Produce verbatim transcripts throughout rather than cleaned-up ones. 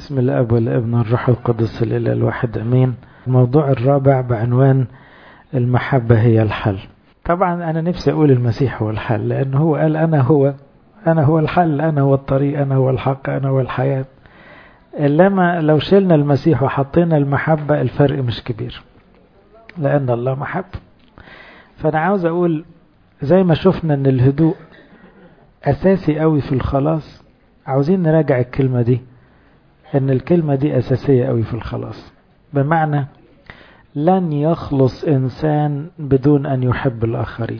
بسم الأب والابن والروح القدس الإله الواحد أمين. الموضوع الرابع بعنوان المحبة هي الحل. طبعا أنا نفسي أقول المسيح هو الحل، لأنه هو قال أنا هو أنا هو الحل، أنا هو الطريق، أنا هو الحق، أنا هو الحياة. إنما لو شلنا المسيح وحطينا المحبة الفرق مش كبير، لأن الله محبة. فأنا عاوز أقول زي ما شفنا أن الهدوء أساسي قوي في الخلاص، عاوزين نراجع الكلمة دي، أن الكلمة دي أساسية قوي في الخلاص. بمعنى لن يخلص إنسان بدون أن يحب الآخرين.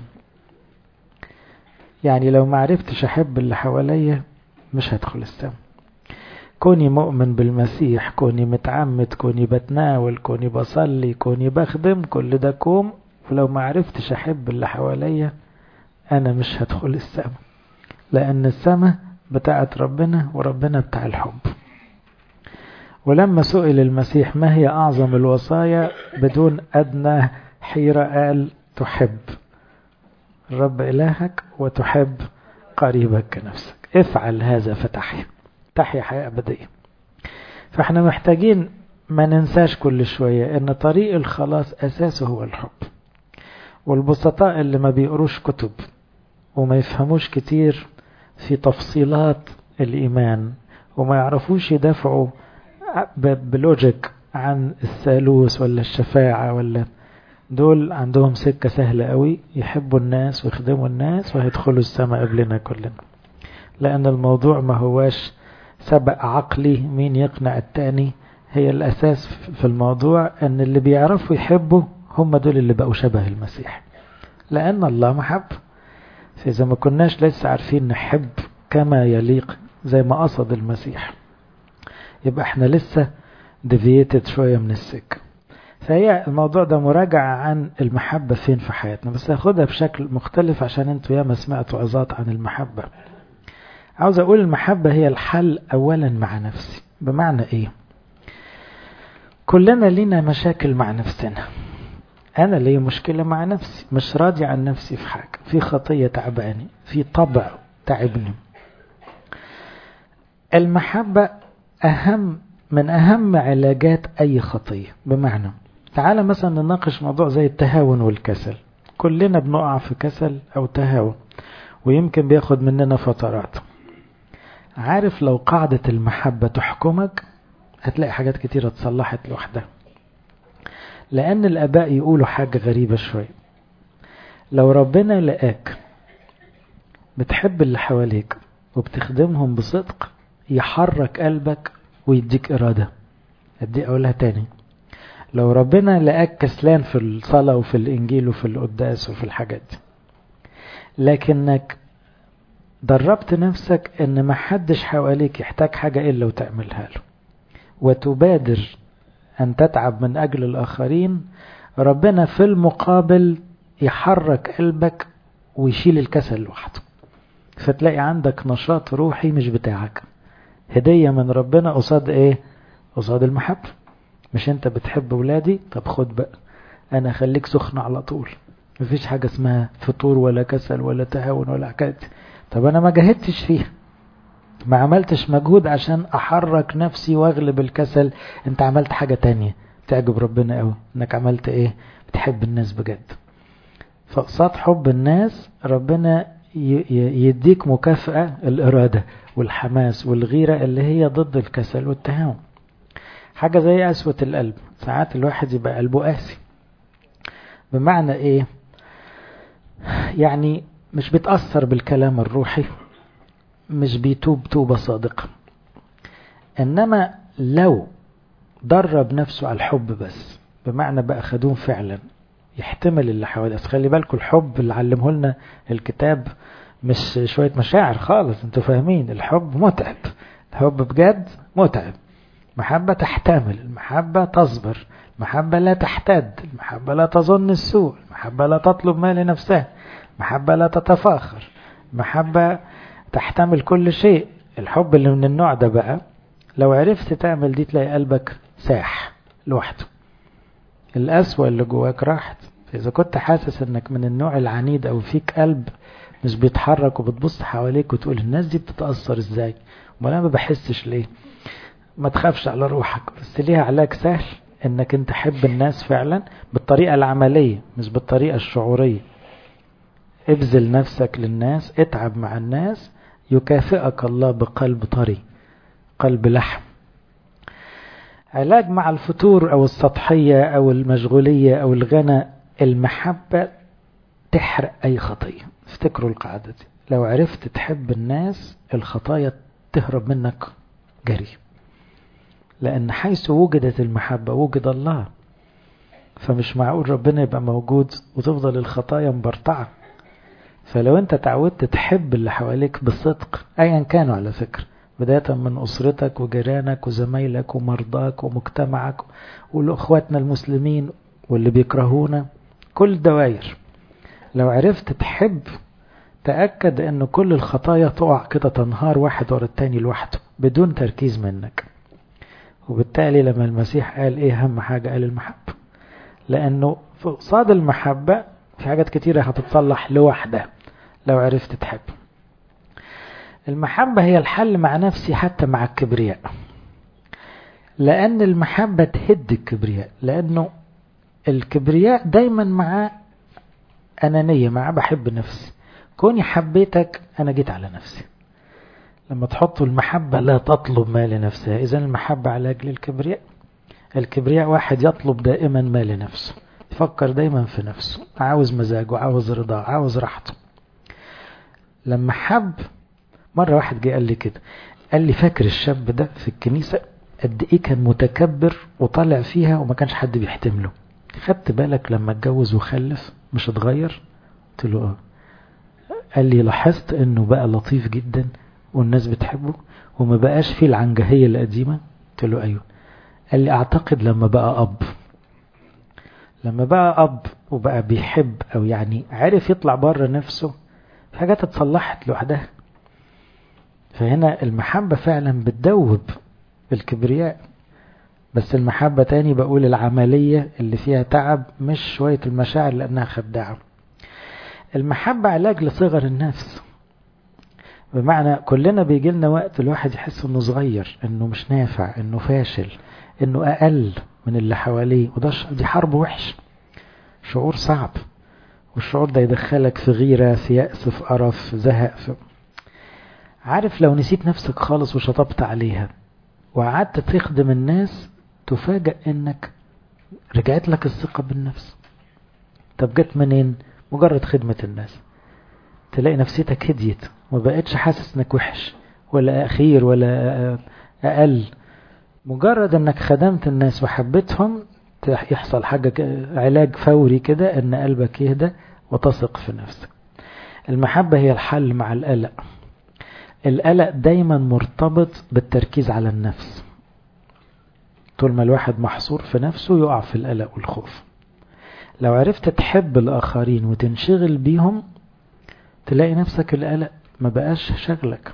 يعني لو ما عرفتش أحب اللي حواليا مش هدخل السماء. كوني مؤمن بالمسيح، كوني متعمد، كوني بتناول، كوني بصلي، كوني بخدم، كل ده كوم، ولو ما عرفتش أحب اللي حواليا أنا مش هدخل السماء، لأن السماء بتاعت ربنا وربنا بتاع الحب. ولما سئل المسيح ما هي أعظم الوصايا بدون أدنى حيرة قال تحب الرب إلهك وتحب قريبك كنفسك. افعل هذا فتحيا تحيا حياة أبدية. فاحنا محتاجين ما ننساش كل شوية ان طريق الخلاص أساسه هو الحب. والبسطاء اللي ما بيقروش كتب وما يفهموش كتير في تفصيلات الإيمان وما يعرفوش يدافعوا بلوجيك عن الثالوث ولا الشفاعة، ولا دول عندهم سكة سهلة قوي، يحبوا الناس ويخدموا الناس وهيدخلوا السماء قبلنا كلنا. لأن الموضوع ما هواش سبق عقلي مين يقنع التاني، هي الأساس في الموضوع أن اللي بيعرفوا يحبوا هم دول اللي بقوا شبه المسيح، لأن الله محب. فإذا ما كناش لسه عارفين نحب كما يليق زي ما قصد المسيح، يبقى احنا لسه ديفييتد شوية من السكة. فهي الموضوع ده مراجعة عن المحبة فين في حياتنا، بس هاخدها بشكل مختلف عشان انتوا ياما سمعتوا عظات عن المحبة. عاوز اقول المحبة هي الحل اولا مع نفسي. بمعنى ايه؟ كلنا لينا مشاكل مع نفسنا. انا لي مشكلة مع نفسي، مش راضي عن نفسي في حاجة، في خطية تعباني، في طبع تعبني. المحبة اهم من اهم علاجات اي خطية. بمعنى تعال مثلا نناقش موضوع زي التهاون والكسل. كلنا بنقع في كسل او تهاون، ويمكن بياخد مننا فترات. عارف لو قاعدة المحبة تحكمك هتلاقي حاجات كتيرة تصلحت لوحدها. لأن الآباء يقولوا حاجة غريبة شوية. لو ربنا لقاك بتحب اللي حواليك وبتخدمهم بصدق يحرك قلبك ويديك إرادة. أدي أقولها تاني. لو ربنا لقاك كسلان في الصلاة وفي الإنجيل وفي القداس وفي الحاجات دي، لكنك دربت نفسك ان ما حدش حواليك يحتاج حاجة الا وتعملها له، وتبادر ان تتعب من اجل الاخرين، ربنا في المقابل يحرك قلبك ويشيل الكسل لوحده. فتلاقي عندك نشاط روحي مش بتاعك، هدية من ربنا قصاد ايه؟ قصاد المحبة. مش انت بتحب ولادي؟ طب خد بقى انا خليك سخن على طول، مفيش حاجة اسمها فطور ولا كسل ولا تهاون ولا حكاية. طب انا ما جهدتش فيها، ما عملتش مجهود عشان احرك نفسي واغلب الكسل. انت عملت حاجة تانية تعجب ربنا قوي، انك عملت ايه؟ بتحب الناس بجد. فقصاد حب الناس ربنا يديك مكافأة الارادة والحماس والغيرة اللي هي ضد الكسل والتهاون. حاجة زي قسوة القلب. ساعات الواحد يبقى قلبه قاسي. بمعنى ايه؟ يعني مش بيتأثر بالكلام الروحي، مش بيتوب توبة صادقة. إنما لو درب نفسه على الحب بس، بمعنى بقى خدوم فعلا يحتمل اللي حواليه. خلي بالكم الحب اللي علمه لنا الكتاب مش شوية مشاعر خالص، انتوا فاهمين؟ الحب متعب، الحب بجد متعب. محبة تحتمل، المحبة تصبر، المحبة لا تحتد، المحبة لا تظن السوء، المحبة لا تطلب ما لنفسها، محبة لا تتفاخر، محبة تحتمل كل شيء. الحب اللي من النوع ده بقى لو عرفت تعمل دي تلاقي قلبك ساح لوحده، القسوة اللي جواك راحت. فإذا كنت حاسس انك من النوع العنيد او فيك قلب مش بيتحرك وبتبص حواليك وتقول الناس دي بتتأثر ازاي وما انا ما بحسش ليه، ما تخافش على روحك، بس ليها علاج سهل، انك انت تحب الناس فعلا بالطريقة العملية مش بالطريقة الشعورية. ابذل نفسك للناس، اتعب مع الناس، يكافئك الله بقلب طري، قلب لحم. علاج مع الفتور او السطحية او المشغولية او الغنى، المحبة تحرق اي خطية. افتكروا القاعدة دي، لو عرفت تحب الناس الخطايا تهرب منك جري، لأن حيث وجدت المحبة وجد الله. فمش معقول ربنا يبقى موجود وتفضل الخطايا مبرطعة. فلو انت تعودت تحب اللي حواليك بصدق ايا كانوا، على فكرة، بداية من أسرتك وجيرانك وزمايلك ومرضاك ومجتمعك والأخواتنا المسلمين واللي بيكرهونا، كل دوائر، لو عرفت تحب تأكد ان كل الخطايا تقع كده تنهار واحد ورا التاني لوحده بدون تركيز منك. وبالتالي لما المسيح قال ايه اهم حاجة، قال المحبة، لانه قصاد المحبة في حاجات كتيرة هتتصلح لوحدها لو عرفت تحب. المحبة هي الحل مع نفسي حتى مع الكبرياء، لان المحبة تهد الكبرياء، لانه الكبرياء دايما مع انانية، مع بحب نفسي. كوني حبيتك انا جيت على نفسي. لما تحطوا المحبة لا تطلب ما لنفسها، إذن المحبة علاج للكبرياء. الكبرياء واحد يطلب دائما ما لنفسه، يفكر دايما في نفسه، عاوز مزاجه، عاوز رضاه، عاوز راحته. لما حب، مرة واحد جه قال لي كده، قال لي فاكر الشاب ده في الكنيسة قد ايه كان متكبر وطالع فيها وما كانش حد بيحتمله، خدت بالك لما اتجوز وخلف مش اتغير؟ قلت له اه. قال لي لاحظت انه بقى لطيف جدا والناس بتحبه وما بقاش فيه العنجهية القديمة؟ قلت له ايوه. قال لي اعتقد لما بقى اب، لما بقى اب وبقى بيحب، او يعني عرف يطلع بره نفسه، في حاجات اتصلحت لوحدها. فهنا المحبة فعلا بتدوب الكبرياء. بس المحبة تاني بقول العملية اللي فيها تعب، مش شوية المشاعر لأنها خداعة. المحبة علاج لصغر النفس، بمعنى كلنا بيجي لنا وقت الواحد يحس انه صغير، انه مش نافع، انه فاشل، انه اقل من اللي حواليه، وده دي حرب وحش، شعور صعب. والشعور ده يدخلك في غيرة، في يأس، في قرف، في زهق، في... عارف لو نسيت نفسك خالص وشطبت عليها وقعدت تخدم الناس، تفاجأ انك رجعت لك الثقة بالنفس. طب جت منين؟ مجرد خدمة الناس، تلاقي نفسيتك هديت، ما بقتش حاسس انك وحش ولا اخير ولا اقل. مجرد انك خدمت الناس وحبيتهم يحصل حاجة علاج فوري كده، ان قلبك يهدى وتثق في نفسك. المحبة هي الحل مع القلق. القلق دايما مرتبط بالتركيز على النفس، طول ما الواحد محصور في نفسه يقع في القلق والخوف. لو عرفت تحب الآخرين وتنشغل بيهم، تلاقي نفسك القلق ما بقاش شغلك،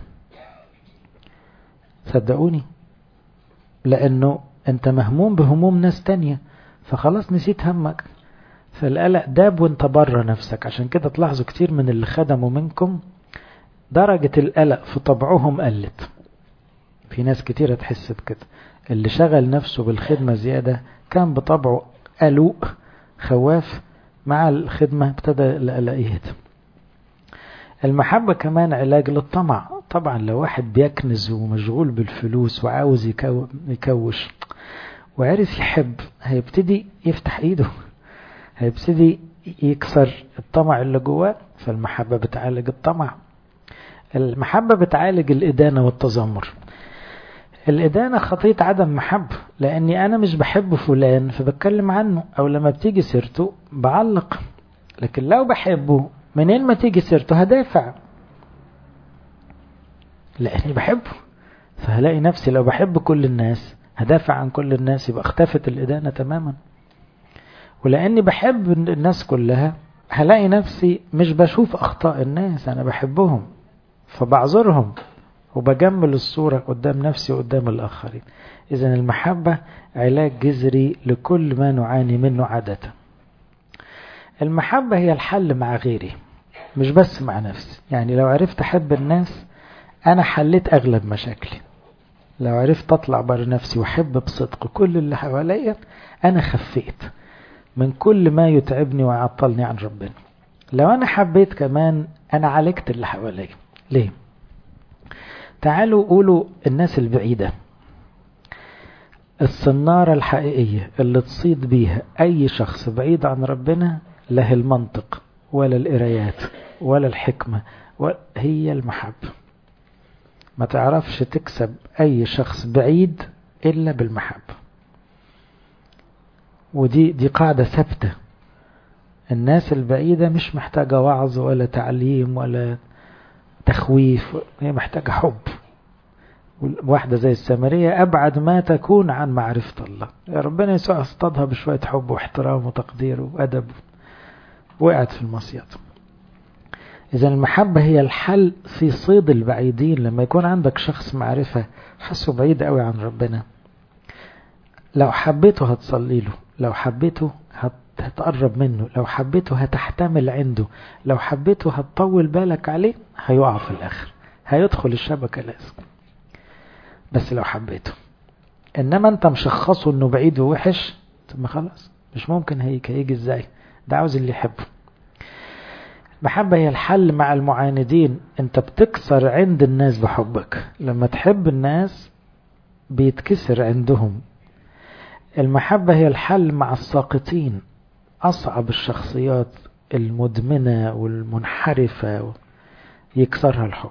صدقوني، لأنه أنت مهموم بهموم ناس تانية، فخلاص نسيت همك، فالقلق داب وانت بره نفسك. عشان كده تلاحظوا كتير من اللي خدموا منكم درجة القلق في طبعهم قلت. في ناس كتيرة تحس بكده، اللي شغل نفسه بالخدمة زيادة كان بطبعه قلوق خواف، مع الخدمة ابتدى القلق يهدى. المحبة كمان علاج للطمع. طبعا لو واحد بيكنز ومشغول بالفلوس وعاوز يكو يكوش وعرف يحب، هيبتدي يفتح ايده، هيبتدي يكسر الطمع اللي جواه. فالمحبة بتعالج الطمع. المحبة بتعالج الإدانة والتذمر. الإدانة خطية عدم محبة، لأني أنا مش بحب فلان فبتكلم عنه، أو لما بتيجي سيرته بعلق. لكن لو بحبه منين ما تيجي سيرته هدافع، لأني بحبه. فهلاقي نفسي لو بحب كل الناس هدافع عن كل الناس، يبقى اختفت الإدانة تماما. ولأني بحب الناس كلها هلاقي نفسي مش بشوف أخطاء الناس، أنا بحبهم فبعذرهم وبجمل الصورة قدام نفسي وقدام الآخرين. إذن المحبة علاج جذري لكل ما نعاني منه عادة. المحبة هي الحل مع غيري مش بس مع نفسي. يعني لو عرفت أحب الناس أنا حليت أغلب مشاكلي. لو عرفت أطلع بره نفسي وأحب بصدق كل اللي حواليا، أنا خفيت من كل ما يتعبني ويعطلني عن ربنا. لو أنا حبيت كمان أنا عالجت اللي حواليا. ليه؟ تعالوا قولوا الناس البعيدة، الصنارة الحقيقية اللي تصيد بيها أي شخص بعيد عن ربنا، لا المنطق ولا القرايات ولا الحكمة، هي المحبة. ما تعرفش تكسب أي شخص بعيد إلا بالمحبة. ودي دي قاعدة ثابتة. الناس البعيدة مش محتاجة وعظ ولا تعليم ولا تخويف، هي محتاجة حب. واحدة زي السامرية أبعد ما تكون عن معرفة الله، يا ربنا يسوع اصطادها بشوية حب واحترام وتقدير وأدب، وقعت في المصيد. إذا المحبة هي الحل في صيد البعيدين. لما يكون عندك شخص معرفة حسه بعيد قوي عن ربنا، لو حبيته هتصلي له، لو حبيته هتقرب منه، لو حبيته هتحتمل عنده، لو حبيته هتطول بالك عليه، هيقع في الآخر، هيدخل الشبكة لازم. بس لو حبيته، إنما أنت مشخصه إنه بعيد ووحش، ثم خلاص مش ممكن هيك، هيجي إزاي؟ ده عاوز اللي يحبه. المحبة هي الحل مع المعاندين. أنت بتكسر عند الناس بحبك، لما تحب الناس بيتكسر عندهم. المحبة هي الحل مع الساقطين، أصعب الشخصيات المدمنة والمنحرفة يكسرها الحب.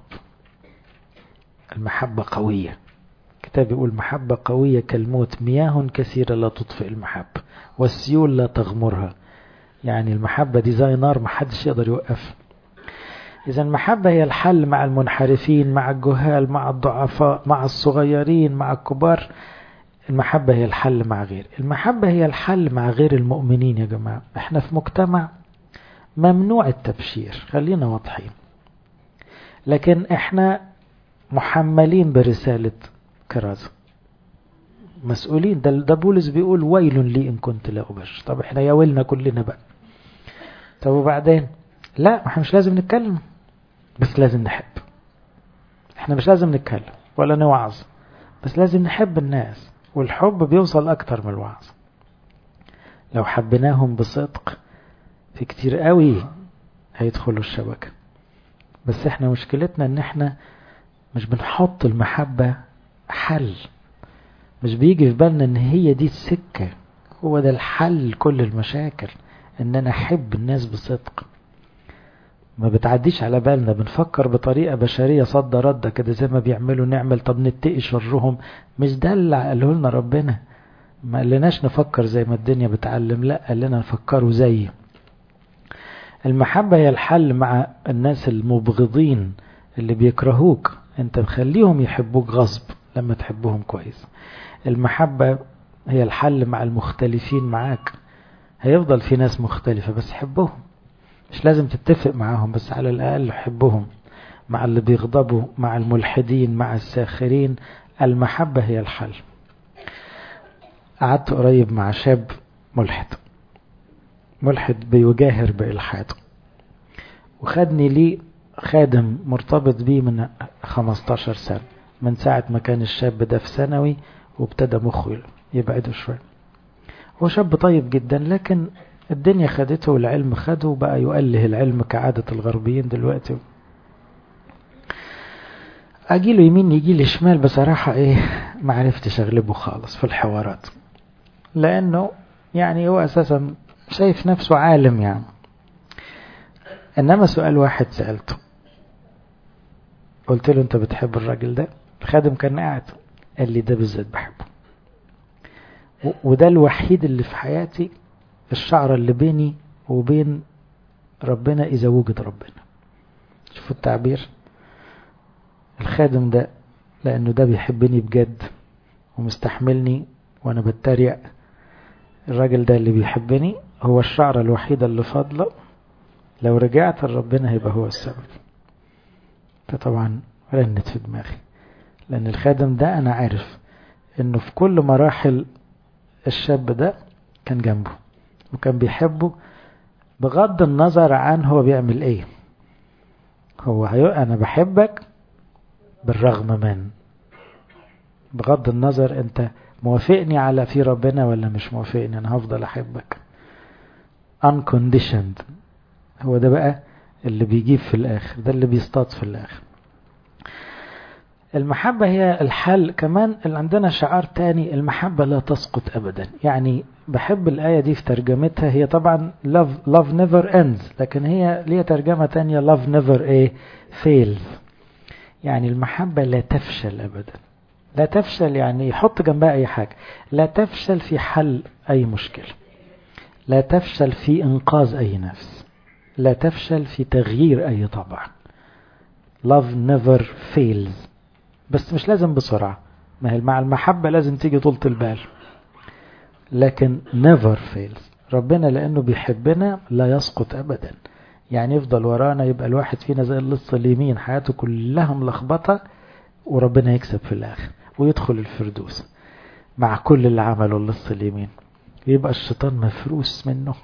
المحبة قوية، كتاب يقول محبة قوية كالموت، مياه كثيرة لا تطفئ المحبة، والسيول لا تغمرها. يعني المحبة دي زي نار محدش يقدر يوقف. إذا المحبة هي الحل مع المنحرفين، مع الجهال، مع الضعفاء، مع الصغيرين، مع الكبار. المحبة هي الحل مع غير. المحبة هي الحل مع غير المؤمنين. يا جماعة احنا في مجتمع ممنوع التبشير، خلينا واضحين، لكن احنا محملين برسالة كرازة، مسؤولين. ده, ده بولس بيقول ويل لي إن كنت لا أبشر. طب احنا يا ويلنا كلنا بقى. طب وبعدين؟ لا، احنا مش لازم نتكلم، بس لازم نحب. احنا مش لازم نتكلم ولا نوعظ، بس لازم نحب الناس، والحب بيوصل أكتر من الوعظ. لو حبناهم بصدق في كتير قوي هيدخلوا الشبكة. بس احنا مشكلتنا ان احنا مش بنحط المحبة حل، مش بيجي في بالنا ان هي دي السكة، هو ده الحل كل المشاكل، ان انا احب الناس بصدق. ما بتعديش على بالنا، بنفكر بطريقة بشرية صد رد كده زي ما بيعملوا نعمل، طب نتقي شرهم. مش ده اللي قاله لنا ربنا. ما قالناش نفكر زي ما الدنيا بتعلم، لا قال لنا نفكروا زي. المحبة هي الحل مع الناس المبغضين اللي بيكرهوك، انت مخليهم يحبوك غصب لما تحبهم كويس. المحبة هي الحل مع المختلفين معاك، هيفضل في ناس مختلفة بس حبهم، مش لازم تتفق معاهم بس على الأقل حبهم. مع اللي بيغضبوا، مع الملحدين، مع الساخرين، المحبة هي الحل. قعدت قريب مع شاب ملحد، ملحد بيجاهر بإلحاده، وخدني لي خادم مرتبط بيه من خمستاشر سنة، من ساعة ما كان الشاب ده في ثانوي وابتدى مخه يبعده شوية. هو شاب طيب جدا، لكن الدنيا خدته والعلم خده وبقى يؤله العلم كعادة الغربيين دلوقتي. اجيله يمين يجيلي شمال، بصراحة ايه ما عرفتش اغلبه خالص في الحوارات، لانه يعني هو اساسا شايف نفسه عالم يعني. انما سؤال واحد سألته، قلت له انت بتحب الراجل ده؟ الخادم كان قاعد قال لي ده بالذات بحبه، وده الوحيد اللي في حياتي الشعر اللي بيني وبين ربنا إذا وجد ربنا. شوفوا التعبير، الخادم ده لأنه ده بيحبني بجد ومستحملني وأنا بتريق، الراجل ده اللي بيحبني هو الشعر الوحيد اللي فاضله، لو رجعت لربنا هيبقى هو السبب. فطبعا رنت في دماغي، لأن الخادم ده أنا عارف إنه في كل مراحل الشاب ده كان جنبه وكان بيحبه بغض النظر عن هو بيعمل ايه. هو هيو انا بحبك بالرغم من، بغض النظر انت موافقني على في ربنا ولا مش موافقني، انا هفضل احبك unconditioned. هو ده بقى اللي بيجيب في الاخر، ده اللي بيصطاد في الاخر. المحبة هي الحل. كمان اللي عندنا شعار تاني، المحبة لا تسقط ابدا. يعني بحب الآية دي في ترجمتها، هي طبعا love, love never ends، لكن هي ليها ترجمة تانية love never ايه fails. يعني المحبة لا تفشل ابدا. لا تفشل يعني يحط جنبها اي حاجة، لا تفشل في حل اي مشكلة، لا تفشل في انقاذ اي نفس، لا تفشل في تغيير اي طبع. love never fails. بس مش لازم بسرعة، ما هي مع المحبة لازم تيجي طولة البال، لكن never fails. ربنا لأنه بيحبنا لا يسقط أبدا، يعني يفضل ورانا، يبقى الواحد فينا زي اللص اليمين حياته كلها ملخبطة، وربنا يكسب في الآخر ويدخل الفردوس مع كل اللي عمله اللص اليمين. يبقى الشيطان مفروس منه،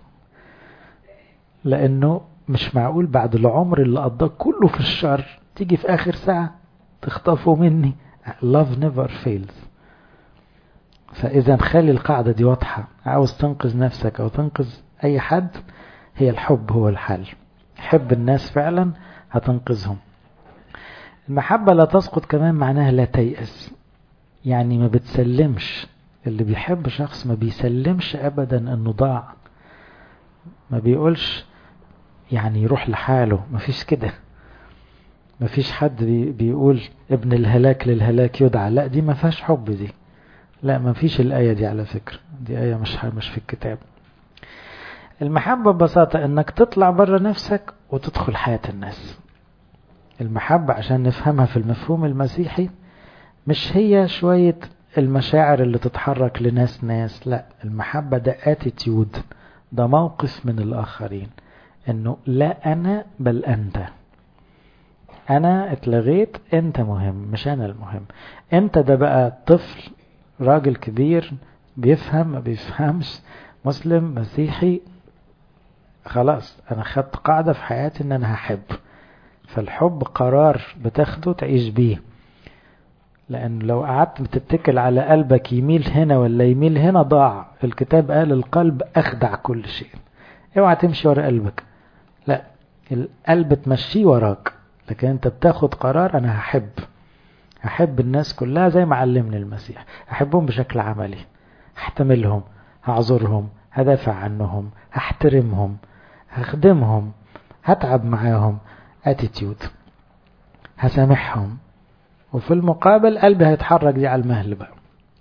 لأنه مش معقول بعد العمر اللي قضاه كله في الشر تيجي في آخر ساعة تخطفه مني. love never fails. فإذا خلي القاعدة دي واضحة، عاوز تنقذ نفسك أو تنقذ أي حد، هي الحب هو الحل. حب الناس فعلا هتنقذهم. المحبة لا تسقط كمان معناها لا تيأس، يعني ما بتسلمش. اللي بيحب شخص ما بيسلمش أبدا أنه ضاع، ما بيقولش يعني يروح لحاله، ما فيش كده. ما فيش حد بي بيقول ابن الهلاك للهلاك يدعى، لا دي ما فيهاش حب دي، لا ما فيش الآية دي على فكرة، دي آية مش مش في الكتاب. المحبة ببساطة انك تطلع بره نفسك وتدخل حياة الناس. المحبة عشان نفهمها في المفهوم المسيحي مش هي شوية المشاعر اللي تتحرك لناس ناس، لا، المحبة ده اتيتيود، ده موقف من الآخرين، انه لا انا بل انت. انا اتلغيت، انت مهم مش انا المهم. انت ده بقى طفل، راجل كبير، بيفهم ما بيفهمش، مسلم مسيحي، خلاص انا خدت قاعدة في حياتي ان انا هحب. فالحب قرار بتاخده تعيش بيه، لان لو قعدت بتتكل على قلبك يميل هنا ولا يميل هنا ضاع. الكتاب قال القلب اخدع كل شيء. اوعى تمشي ورا قلبك، لا، القلب تمشيه وراك، لكن انت بتاخد قرار انا هحب. هحب الناس كلها زي ما علمني المسيح، هحبهم بشكل عملي، هحتملهم، هعذرهم، هدافع عنهم، هحترمهم، هخدمهم، هتعب معاهم، اتيتيود، هسامحهم، وفي المقابل قلبي هيتحرك دي على المهل بقى.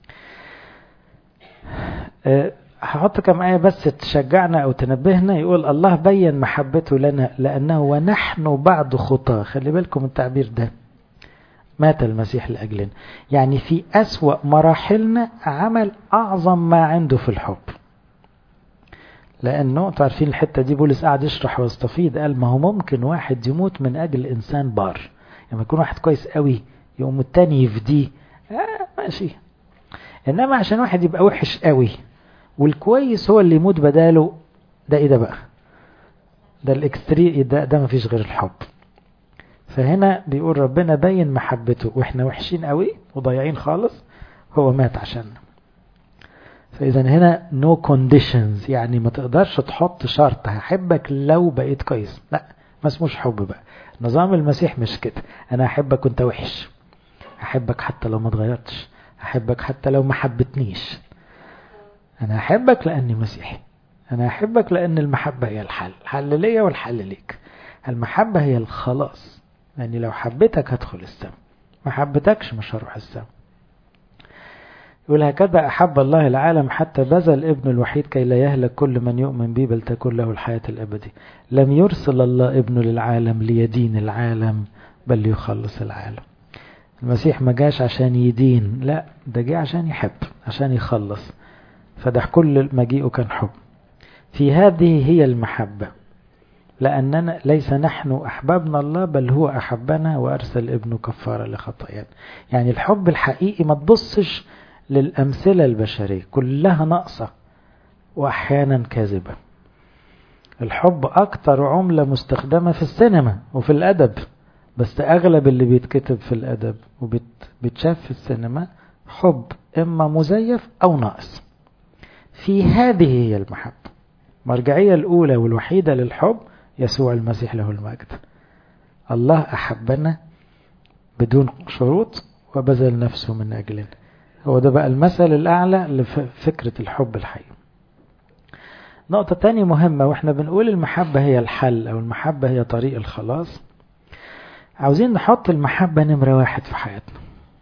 أه هحط كم آية بس تشجعنا أو تنبهنا. يقول الله بين محبته لنا لأنه ونحن بعد خطاه. خلي بالكم التعبير ده، مات المسيح لأجلنا، يعني في أسوأ مراحلنا عمل أعظم ما عنده في الحب. لأنه تعرفين الحتة دي بولس قاعد يشرح ويستفيد، قال ما هو ممكن واحد يموت من أجل إنسان بار، يعني يكون واحد كويس قوي يقوم التاني يفديه، آه ماشي. إنما عشان واحد يبقى وحش قوي والكويس هو اللي يموت بداله، ده إيه ده بقى؟ ده الإكستري، ده, ده ما فيش غير الحب. فهنا بيقول ربنا بين محبته وإحنا وحشين قوي وضيعين خالص، هو مات عشاننا. فإذا هنا no conditions، يعني ما تقدرش تحط شرط هحبك لو بقيت كويس، لا، ما اسموش حب بقى. نظام المسيح مش كده، أنا أحبك وأنت وحش، أحبك حتى لو ما اتغيرتش، أحبك حتى لو ما حبتنيش. أنا أحبك لأني مسيحي، أنا أحبك لأن المحبة هي الحل، الحل ليا والحل ليك. المحبة هي الخلاص، يعني لو حبيتك هدخل السماء، ما حبيتكش مش هروح السماء. يقول هكذا أحب الله العالم حتى بذل ابن الوحيد كي لا يهلك كل من يؤمن به بل تكون له الحياة الأبدية. لم يرسل الله ابنه للعالم ليدين العالم بل ليخلص العالم. المسيح ما جاش عشان يدين، لا، ده جاء عشان يحب، عشان يخلص. فده كل مجيئه كان حب. في هذه هي المحبة، لأننا ليس نحن أحببنا الله بل هو أحبنا وأرسل ابنه كفارة لخطايانا. يعني الحب الحقيقي ما تبصش للأمثلة البشرية، كلها ناقصة وأحيانا كاذبة. الحب أكتر عملة مستخدمة في السينما وفي الأدب، بس أغلب اللي بيتكتب في الأدب وبيتشاف في السينما حب إما مزيف أو ناقص. في هذه هي المحبة. المرجعية الأولى والوحيدة للحب يسوع المسيح له المجد. الله أحبنا بدون شروط وبذل نفسه من أجلنا. هو ده بقى المثل الأعلى لفكرة الحب الحي. نقطة تانية مهمة، وإحنا بنقول المحبة هي الحل أو المحبة هي طريق الخلاص، عاوزين نحط المحبة نمرة واحد في حياتنا.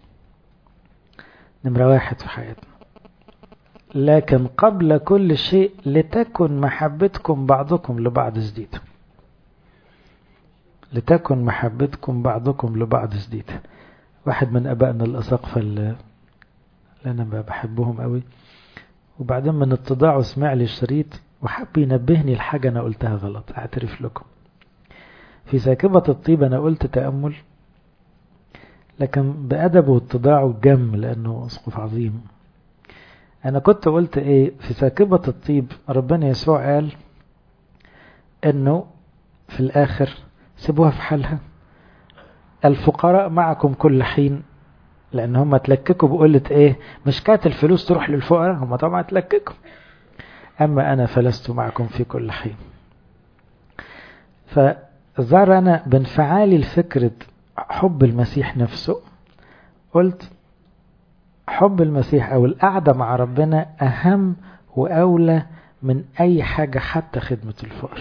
نمرة واحد في حياتنا. لكن قبل كل شيء لتكن محبتكم بعضكم لبعض جديدة. لتكن محبتكم بعضكم لبعض جديدة. واحد من أبائنا الأساقفة اللي أنا بحبهم قوي، وبعدين من اتضاعه سمع لي الشريط وحب ينبهني الحاجة أنا قلتها غلط. أعترف لكم، في ساكبة الطيب أنا قلت تأمل، لكن بأدبه واتضاعه جم لأنه أسقف عظيم. أنا كنت قلت إيه في ساكبة الطيب؟ ربنا يسوع قال إنه في الآخر سيبوها في حالها، الفقراء معكم كل حين، لأن هم تلككوا بقولة إيه؟ مش كانت الفلوس تروح للفقراء، هم طبعا تلككوا، أما أنا فلست معكم في كل حين. فظهر أنا بانفعالي لفكرة حب المسيح نفسه، قلت حب المسيح أو القعدة مع ربنا أهم وأولى من أي حاجة، حتى خدمة الفقر.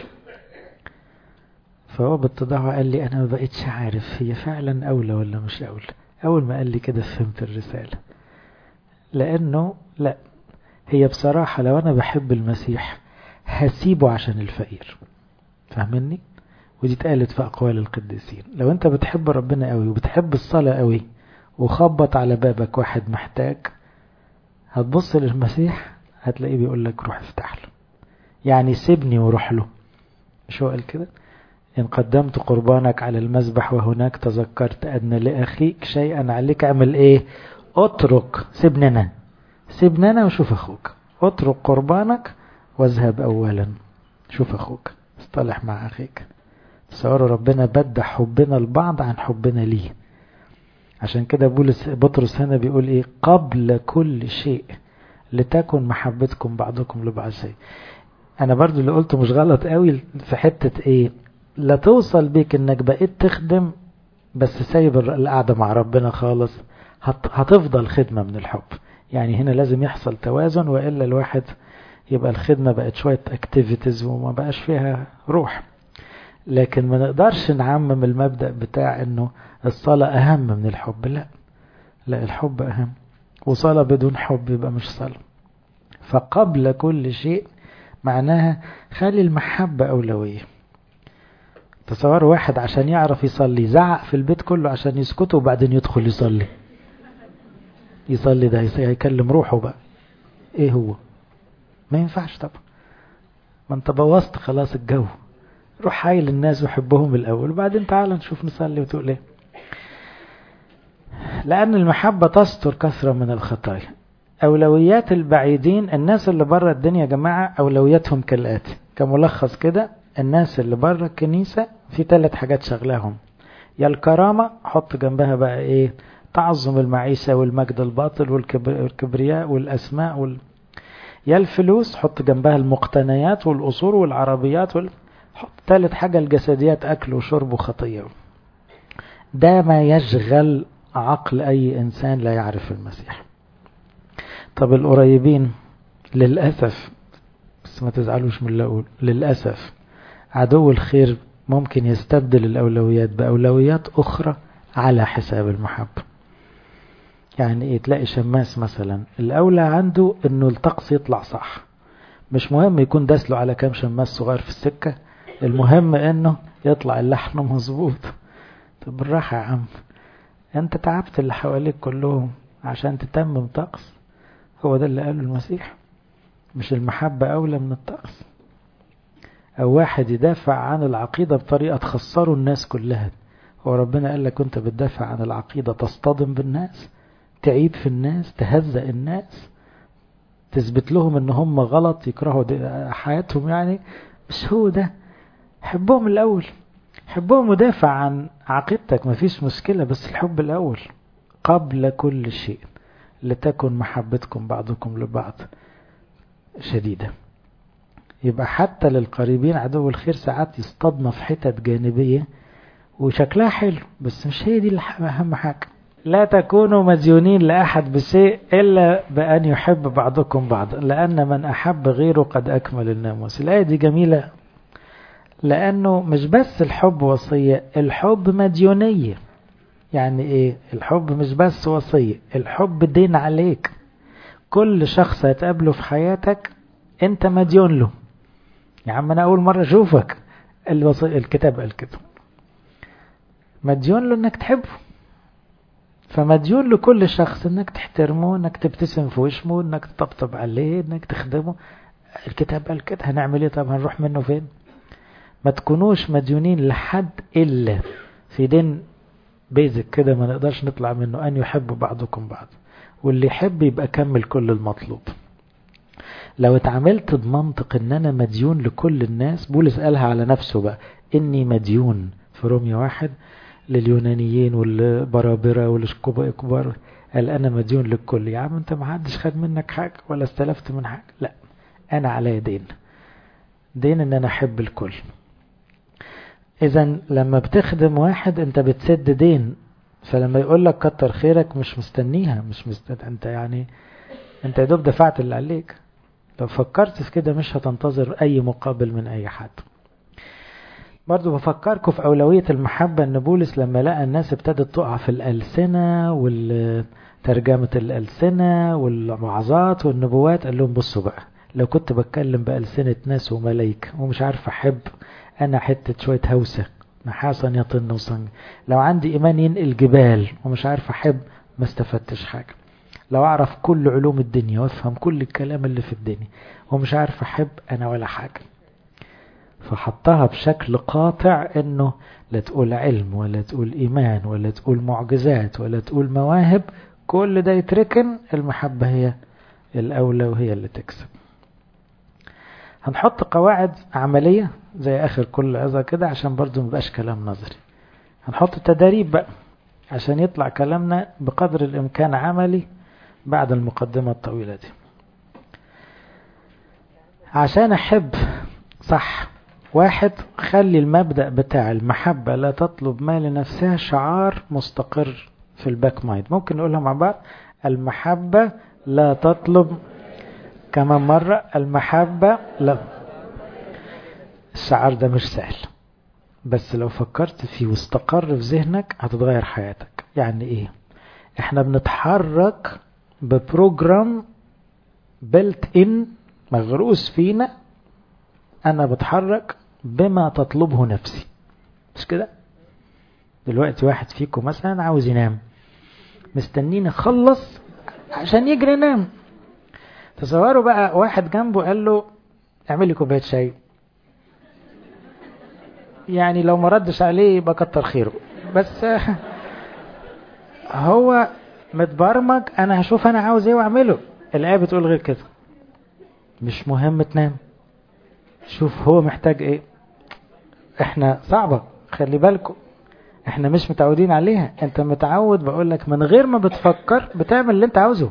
فهو باتضاعه قال لي أنا ما بقيتش عارف هي فعلا أولى ولا مش أولى. أول ما قال لي كده فهمت الرسالة، لأنه لا، هي بصراحة لو أنا بحب المسيح هسيبه عشان الفقير. فاهمني؟ ودي اتقالت في أقوال القديسين. لو أنت بتحب ربنا قوي وبتحب الصلاة قوي وخبط على بابك واحد محتاج، هتبص للمسيح هتلاقيه بيقول لك روح افتح له، يعني سيبني وروح له. شو قال كده؟ إن قدمت قربانك على المذبح وهناك تذكرت أن لأخيك شيئا عليك، اعمل إيه؟ اترك، سيبننا سيبننا وشوف أخوك. اترك قربانك واذهب أولا شوف أخوك، اصطلح مع أخيك. تصوروا ربنا بدأ حبنا البعض عن حبنا ليه. عشان كده بولس بطرس هنا بيقول إيه؟ قبل كل شيء لتكن محبتكم بعضكم لبعض شيء. أنا برضو اللي قلته مش غلط قوي في حتة إيه؟ لا توصل بيك إنك بقيت تخدم بس سايب القعدة مع ربنا خالص، هتفضل خدمة من الحب. يعني هنا لازم يحصل توازن، وإلا الواحد يبقى الخدمة بقت شوية اكتيفيتيز وما بقاش فيها روح. لكن ما نقدرش نعمم المبدأ بتاع إنه الصلاة أهم من الحب. لا لا، الحب أهم، وصلاة بدون حب يبقى مش صلاة. فقبل كل شيء معناها خلي المحبة أولوية. تصور واحد عشان يعرف يصلي زعق في البيت كله عشان يسكته وبعدين يدخل يصلي. يصلي ده هيكلم روحه بقى. ايه هو؟ ما ينفعش طبعا، ما انت بوظت خلاص الجو. روح حايل الناس وحبهم الأول وبعدين تعال نشوف نصلي وتقول ايه. لأن المحبة تستر كثرة من الخطايا. أولويات البعيدين، الناس اللي بره الدنيا يا جماعة أولوياتهم كالآتي كملخص كده. الناس اللي بره الكنيسة في ثلاث حاجات شغلهم: يا الكرامة، حط جنبها بقى ايه؟ تعظم المعيشة والمجد الباطل والكبرياء والأسماء وال... يا الفلوس، حط جنبها المقتنيات والأصول والعربيات وال... حط ثالث حاجة الجسديات، أكل وشرب وخطية. ده ما يشغل عقل أي إنسان لا يعرف المسيح. طب القريبين للأسف، بس ما تزعلوش من اللي أقول، للأسف عدو الخير ممكن يستبدل الأولويات بأولويات أخرى على حساب المحبة. يعني إيه؟ تلاقي شماس مثلا الأولى عنده إنه الطقس يطلع صح، مش مهم يكون داسله على كام شماس صغير في السكة، المهم إنه يطلع اللحن مظبوط. طب بالراحة يا عم، أنت تعبت اللي حواليك كلهم عشان تتمم طقس؟ هو ده اللي قاله المسيح؟ مش المحبة أولى من الطقس؟ أو واحد يدافع عن العقيدة بطريقة تخسروا الناس كلها. هو ربنا قال لك أنت بتدافع عن العقيدة تصطدم بالناس، تعيب في الناس، تهزأ الناس، تثبت لهم ان هم غلط، يكرهوا حياتهم؟ يعني مش هو ده. حبهم الأول، حبهم ودافع عن عقيدتك، مفيش مشكلة، بس الحب الأول قبل كل شيء لتكن محبتكم بعضكم لبعض شديدة. يبقى حتى للقريبين عدو الخير ساعات يصطدم في حتت جانبية وشكلها حلو، بس مش هي دي أهم حاجة. لا تكونوا مديونين لأحد بشيء إلا بأن يحب بعضكم بعضا، لأن من أحب غيره قد أكمل الناموس. الآية دي جميلة، لأنه مش بس الحب وصية، الحب مديونية. يعني إيه الحب؟ مش بس وصية، الحب دين عليك. كل شخص هتقابله في حياتك أنت مديون له. يا عم أنا أول مرة أشوفك، الوصية الكتاب قال كده، مديون له إنك تحبه. فمديون لكل شخص انك تحترمه، انك تبتسم في وشه، انك تطبطب عليه، انك تخدمه. الكتاب قال كده. هنعمل ايه؟ طب هنروح منه فين؟ ما تكونوش مديونين لحد الا في دين بيزك كده ما نقدرش نطلع منه، ان يحب بعضكم بعض. واللي يحب يبقى كمل كل المطلوب. لو اتعاملت بمنطق ان انا مديون لكل الناس، بولس قالها على نفسه بقى، اني مديون في رومية واحد لليونانيين والبرابرة والشكوبة كبار، قال أنا مديون للكل. يا عم أنت ما حدش خد منك حاجة ولا استلفت من حاجة، لا أنا علي دين، دين إن أنا أحب الكل. إذن لما بتخدم واحد أنت بتسد دين، فلما يقول لك كتر خيرك مش مستنيها، مش مستني أنت، يعني أنت يدوب دفعت اللي عليك. لو فكرت في كده مش هتنتظر أي مقابل من أي حد. برضو بفكركم في أولوية المحبة، أن بولس لما لقى الناس ابتدت تقع في الألسنة والترجمة الألسنة والوعظات والنبوات، قال لهم بصوا بقى، لو كنت بتكلم بألسنة ناس وملايك ومش عارف أحب، أنا حتة شوية هوسة نحاسا يطن وصنج. لو عندي إيمان ينقل جبال ومش عارف أحب، ما استفدتش حاجة. لو أعرف كل علوم الدنيا وأفهم كل الكلام اللي في الدنيا ومش عارف أحب، أنا ولا حاجة. فحطها بشكل قاطع انه لا تقول علم ولا تقول ايمان ولا تقول معجزات ولا تقول مواهب، كل ده يتركن، المحبة هي الاولى وهي اللي تكسب. هنحط قواعد عملية زي اخر كل عظة كده عشان برضو مبقاش كلام نظري. هنحط تدريب بقى عشان يطلع كلامنا بقدر الامكان عملي بعد المقدمة الطويلة دي. عشان احب صح، واحد، خلي المبدأ بتاع المحبة لا تطلب ما لنفسها شعار مستقر في الباك مايند. ممكن نقولها مع بعض، المحبة لا تطلب، كمان مرة، المحبة لا. الشعار ده مش سهل، بس لو فكرت فيه واستقر في ذهنك هتتغير حياتك. يعني ايه؟ احنا بنتحرك ببروجرام بلت ان مغروس فينا. انا بتحرك بما تطلبه نفسي، مش كده؟ دلوقتي واحد فيكم مثلا عاوز ينام، مستنين يخلص عشان يجري ينام. تصوروا بقى واحد جنبه قال له اعمل لي كوبايه شاي، يعني لو ما ردش عليه يبقى كتر خيره، بس هو متبرمج انا هشوف انا عاوز ايه واعمله. الآية بتقول غير كده، مش مهم تنام، شوف هو محتاج ايه. احنا صعبة، خلي بالكم احنا مش متعودين عليها. انت متعود بقولك من غير ما بتفكر بتعمل اللي انت عاوزه.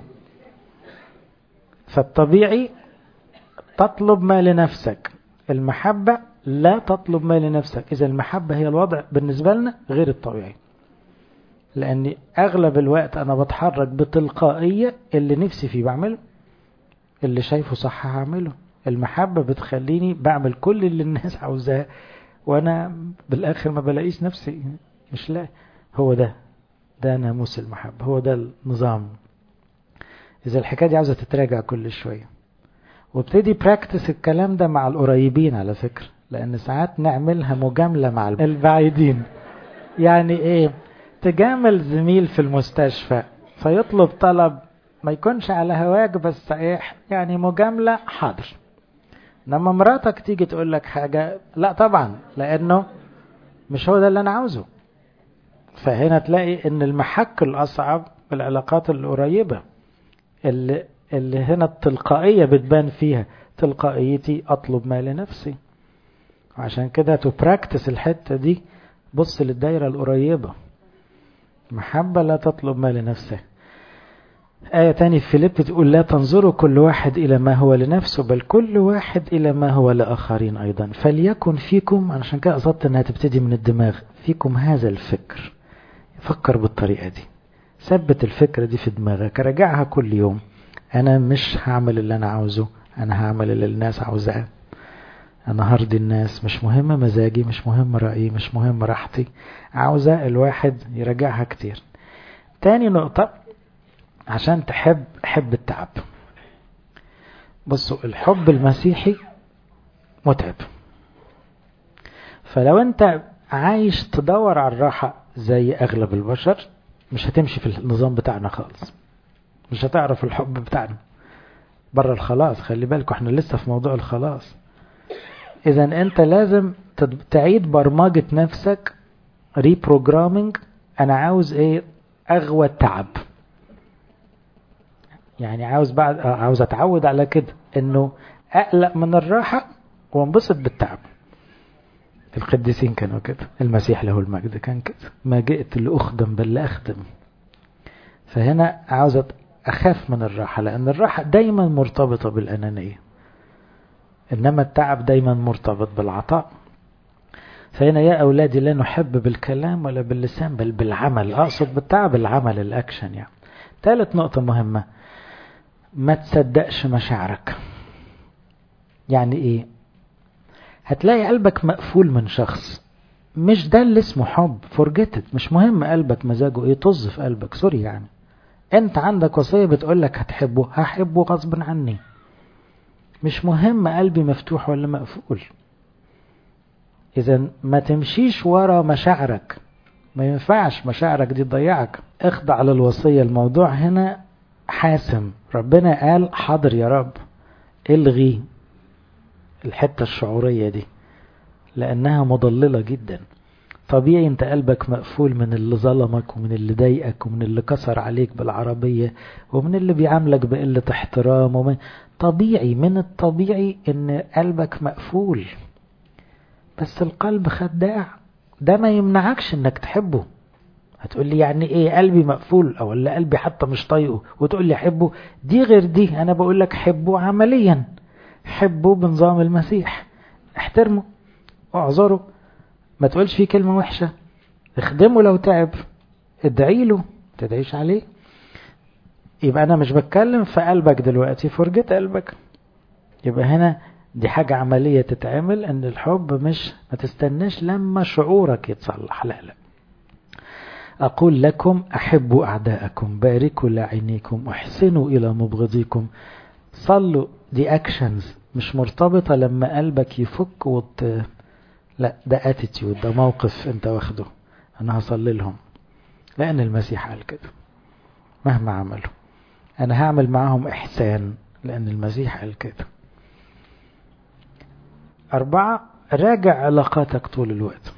فالطبيعي تطلب ما لنفسك، المحبة لا تطلب ما لنفسك. اذا المحبة هي الوضع بالنسبة لنا غير الطبيعي، لاني اغلب الوقت انا بتحرك بتلقائية، اللي نفسي فيه بعمله، اللي شايفه صح هعمله. المحبة بتخليني بعمل كل اللي الناس عاوزاه وانا بالاخر ما بلاقيش نفسي، مش لاقي. هو ده ده ناموس المحبة، هو ده النظام. اذا الحكاية دي عاوزة تتراجع كل شوية، وابتدي براكتس الكلام ده مع القريبين على فكرة، لان ساعات نعملها مجاملة مع البعيدين. يعني ايه؟ تجامل زميل في المستشفى فيطلب طلب ما يكونش على هواك، بس ايه يعني مجاملة، حاضر. لما مراتك تيجي تقول لك حاجة، لا طبعا، لانه مش هو ده اللي انا عاوزه. فهنا تلاقي ان المحك الاصعب بالعلاقات القريبة، اللي, اللي هنا التلقائية بتبان فيها. تلقائيتي اطلب ما لنفسي. عشان كده تبراكتس الحتة دي، بص للدايرة القريبة. محبة لا تطلب ما لنفسه. آية تاني في فيليب تقول لا تنظروا كل واحد إلى ما هو لنفسه بل كل واحد إلى ما هو لآخرين أيضا، فليكن فيكم، عشان كده قصدت أنها تبتدي من الدماغ، فيكم هذا الفكر. فكر بالطريقة دي، ثبت الفكرة دي في دماغك، راجعها كل يوم. أنا مش هعمل اللي أنا عاوزه، أنا هعمل اللي الناس عاوزاه، أنا هرضي الناس، مش مهم مزاجي، مش مهم رأيي، مش مهم راحتي. عاوزة الواحد يراجعها كتير. تاني نقطة، عشان تحب حب التعب. بصوا الحب المسيحي متعب، فلو انت عايش تدور على الراحة زي اغلب البشر مش هتمشي في النظام بتاعنا خالص، مش هتعرف الحب بتاعنا بره الخلاص. خلي بالكوا احنا لسه في موضوع الخلاص. اذا انت لازم تعيد برمجة نفسك، ريبروجرامينج. انا عاوز ايه؟ اغوى التعب. يعني عاوز بعد عاوز اتعود على كده، انه اقلق من الراحة وانبسط بالتعب. القديسين كانوا كده، المسيح له المجد كان كده، ما جئت لأخدم بل لأخدم. فهنا عاوز اخاف من الراحة، لان الراحة دايما مرتبطة بالانانية، انما التعب دايما مرتبط بالعطاء. فهنا يا اولادي لا نحب بالكلام ولا باللسان بل بالعمل. اقصد بالتعب العمل، الاكشن يعني. ثالث نقطة مهمة، ما تصدقش مشاعرك. يعني ايه؟ هتلاقي قلبك مقفول من شخص، مش ده اللي اسمه حب. فرجتت، مش مهم قلبك مزاجه ايه، طز في قلبك، سوري يعني. انت عندك وصية بتقولك هتحبه، هحبه غصب عني، مش مهم قلبي مفتوح ولا مقفول. اذا ما تمشيش ورا مشاعرك، ما ينفعش مشاعرك دي تضيعك. اخضع للوصية. الموضوع هنا حاسم. ربنا قال حاضر يا رب، الغي الحتة الشعورية دي لأنها مضللة جدا. طبيعي انت قلبك مقفول من اللي ظلمك ومن اللي ضايقك ومن اللي كسر عليك بالعربية ومن اللي بيعاملك بقلة احترام ومن... طبيعي، من الطبيعي ان قلبك مقفول. بس القلب خداع، ده ما يمنعكش انك تحبه. هتقول لي يعني ايه قلبي مقفول او اللي قلبي حتى مش طايقه وتقول لي حبه؟ دي غير دي. انا بقول لك حبه عمليا، حبه بنظام المسيح، احترمه واعذره، ما تقولش فيه كلمة وحشة، اخدمه لو تعب، ادعي له، تدعيش عليه. يبقى انا مش بتكلم في قلبك دلوقتي، فرجت قلبك. يبقى هنا دي حاجة عملية تتعمل، ان الحب مش ما تستناش لما شعورك يتصلح، لا لا. أقول لكم أحبوا أعداءكم، باركوا لعينيكم، احسنوا إلى مبغضيكم. صلوا، دي أكشنز مش مرتبطة لما قلبك يفك وت... لا، ده اتيتيود، ده موقف انت واخده. أنا هصلي لهم لأن المسيح قال كده، مهما عملوا أنا هعمل معهم إحسان لأن المسيح قال كده. أربعة، راجع علاقاتك طول الوقت.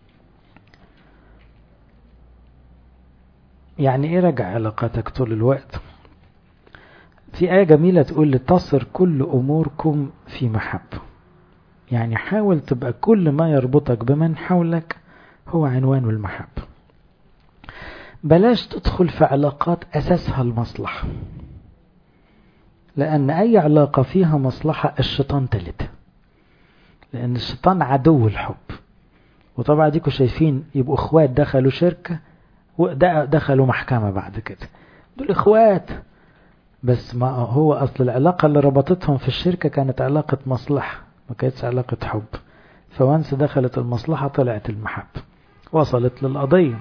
يعني ايه راجع علاقاتك طول الوقت؟ في آية جميلة تقول لتصر كل أموركم في محبة. يعني حاول تبقى كل ما يربطك بمن حولك هو عنوان المحبة. بلاش تدخل في علاقات أساسها المصلحة، لأن أي علاقة فيها مصلحة الشيطان تلت، لأن الشيطان عدو الحب. وطبعا ديكوا شايفين يبقوا اخوات دخلوا شركة ودخلوا محكمة بعد كده، دول اخوات بس ما هو أصل العلاقة اللي ربطتهم في الشركة كانت علاقة مصلحة، ما كانتش علاقة حب. فوانس دخلت المصلحة طلعت المحبة، وصلت للقضية.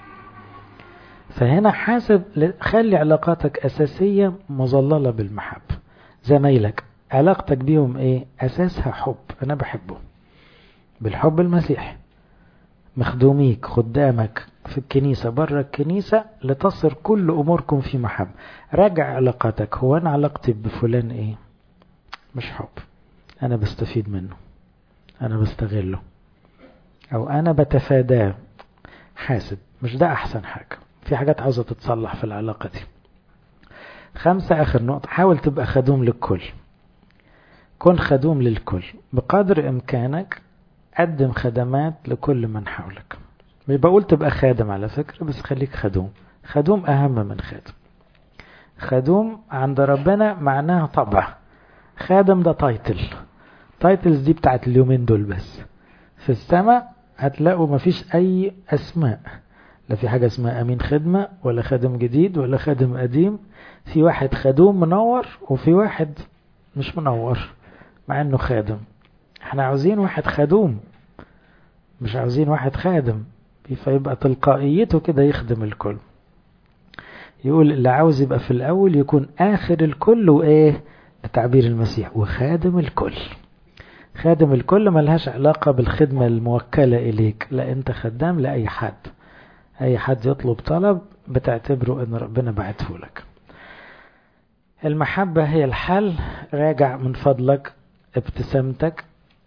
فهنا حاسب، خلي علاقاتك أساسية مظللة بالمحبة. زمايلك علاقتك بيهم ايه؟ أساسها حب، أنا بحبه بالحب المسيحي. مخدوميك، خدامك في الكنيسة، بره الكنيسة، لتصر كل أموركم في محبة. راجع علاقاتك، هو أنا علاقتي بفلان إيه؟ مش حب، أنا بستفيد منه، أنا بستغله، أو أنا بتفاداه. حاسب، مش ده أحسن حاجة، في حاجات عاوزة تتصلح في العلاقة دي. خمسة، آخر نقطة، حاول تبقى خدوم للكل. كن خدوم للكل بقدر إمكانك. قدم خدمات لكل من حولك. مش بقول تبقى خادم على فكرة، بس خليك خدوم. خدوم أهم من خادم. خدوم عند ربنا معناها طبع، خادم ده تايتل. تايتلز دي بتاعت اليومين دول بس. في السماء هتلاقوا مفيش أي أسماء، لا في حاجة اسمها أمين خدمة ولا خادم جديد ولا خادم قديم. في واحد خدوم منور وفي واحد مش منور مع انه خادم. احنا عاوزين واحد خدوم، مش عاوزين واحد خادم، فيبقى تلقائيته كده يخدم الكل. يقول اللي عاوز يبقى في الأول يكون آخر الكل، وإيه تعبير المسيح، وخادم الكل. خادم الكل ملهاش علاقة بالخدمة الموكلة إليك، لا أنت خدام لأي حد. أي حد يطلب طلب بتعتبره أن ربنا بعته لك. المحبة هي الحل. راجع من فضلك ابتسامتك،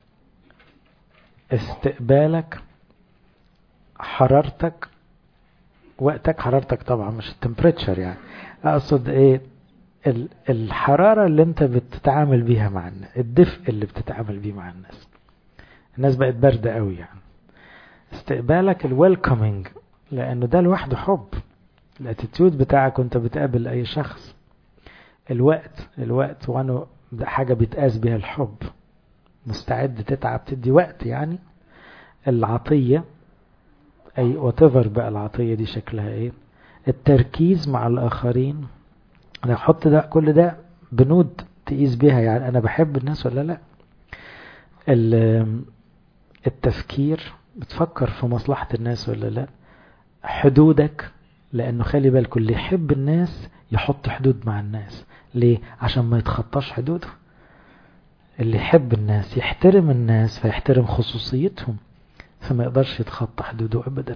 استقبالك، حرارتك، وقتك. حرارتك طبعا مش التمبريتشر، يعني اقصد ايه، الحرارة اللي انت بتتعامل بيها مع الناس، الدفء اللي بتتعامل بيه مع الناس. الناس بقت باردة قوي يعني. استقبالك، الويلكمينج، لانه ده لوحده حب. الاتيتيود بتاعك وانت بتقابل اي شخص. الوقت، الوقت وانه ده حاجة بيتقاس بها الحب. مستعد تتعب تدي وقت يعني. العطية، اي whatever بقى العطية دي شكلها ايه. التركيز مع الاخرين، انا احط ده كل ده بنود تقيس بيها، يعني انا بحب الناس ولا لا. التفكير، بتفكر في مصلحة الناس ولا لا. حدودك، لانه خلي بالك اللي يحب الناس يحط حدود مع الناس. ليه؟ عشان ما يتخطاش حدوده. اللي يحب الناس يحترم الناس فيحترم خصوصيتهم، فما يقدرش يتخطى حدوده ابدا.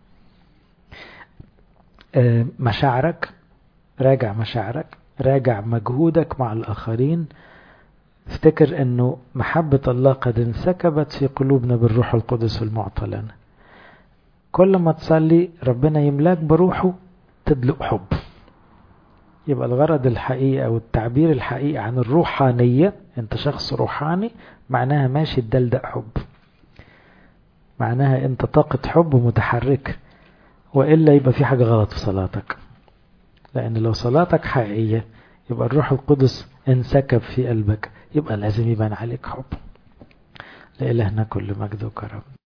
مشاعرك، راجع مشاعرك، راجع مجهودك مع الآخرين. افتكر انه محبة الله قد انسكبت في قلوبنا بالروح القدس المعطى لنا. كل ما تصلي ربنا يملاك بروحه تدلق حب. يبقى الغرض الحقيقي او التعبير الحقيقي عن الروحانية، انت شخص روحاني، معناها ماشي تدلدق حب، معناها انت طاقة حب متحرك. وإلا يبقى في حاجة غلط في صلاتك. لأن لو صلاتك حقيقية يبقى الروح القدس انسكب في قلبك، يبقى لازم يبان عليك حب. لإلهنا كل مجد وكرم.